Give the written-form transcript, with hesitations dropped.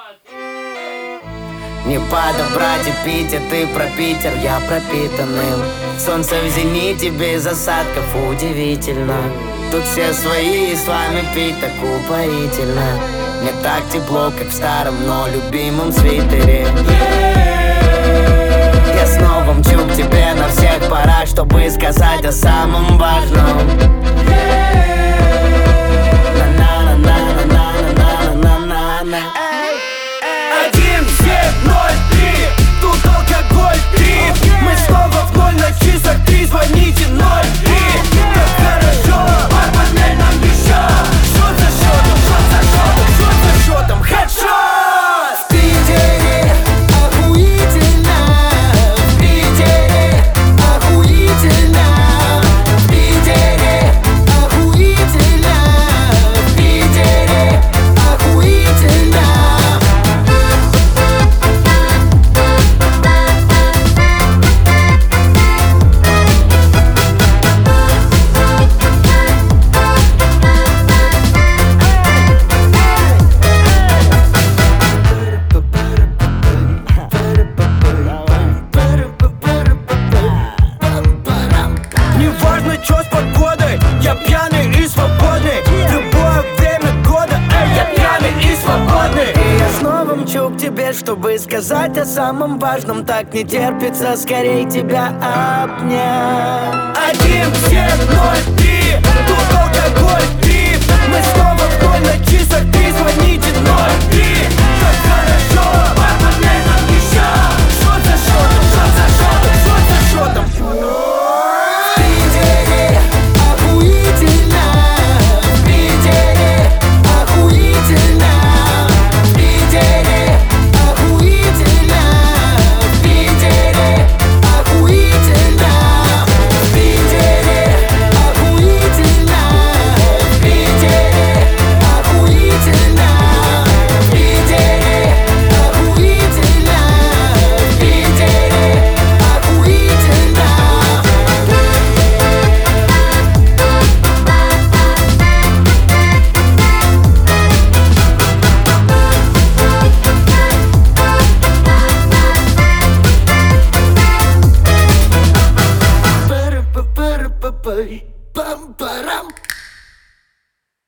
Не подобрать и пить, а ты про Питер, я пропитанным. Солнце в зените без осадков, удивительно. Тут все свои, и с вами пить так упоительно. Мне так тепло, как в старом, но любимом свитере. Я снова мчу к тебе на всех парах, чтобы сказать о самом важном. На-на-на-на-на-на-на-на-на-на. 1703, тут алкоголь трип. Мы снова в ноль на часах 3, звоните 03. Как хорошо, бармен нам еще. Шот за шотом, шот за шотом, шот за шотом, хедшот. В Питере охуительно, в Питере охуительно, в Питере охуительно, в Питере охуительно. Неважно, чё с погодой, я пьяный и свободный. В любое время года, я пьяный и свободный. И я снова мчу к тебе, чтобы сказать о самом важном. Так не терпится скорей тебя обнять. 1703, тут алкоголь трип. Мы снова в ноль на часах 3, звоните 03.